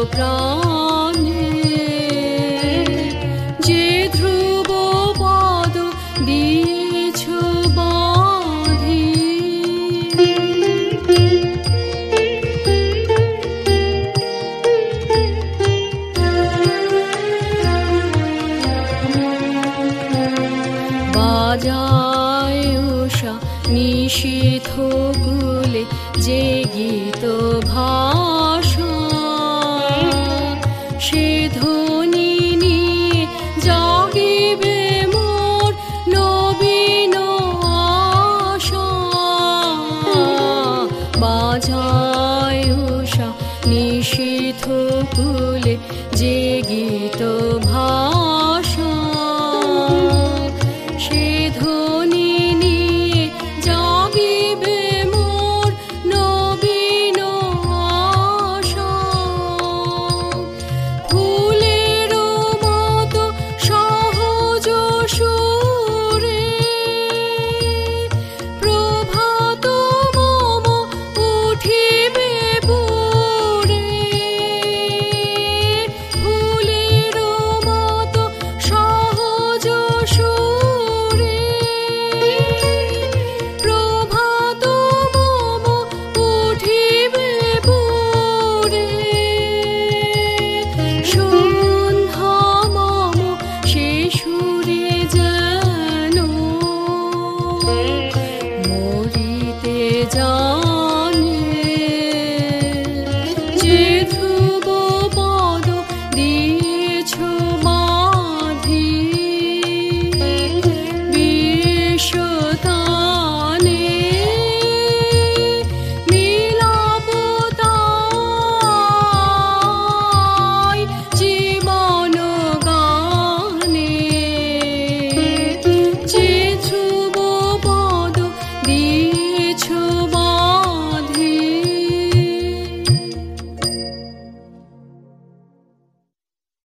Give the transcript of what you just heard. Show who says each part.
Speaker 1: প্রাণে যে ধ্রুব পদ দিয়েছ বাঁধি। বাজায় উষা নিশীথ কুলে যে গীত ভাষা, সে ধ্বনি নিয়ে জাগিবে মোর নবীন আশা। বাজায় উষা নিশীথ কুলে যে গীত ভাষা, সে ধ্বনি নিয়ে জাগিবে মোর নবীন আশা। ফুলের মতো সহজ সুরে প্রভাত মম উঠিবে পুরে। ফুলের মতো সহজ সুরে প্রভাত মম উঠিবে পুরে। সন্ধ্যা মম সে সুরে যেন মরিতে যা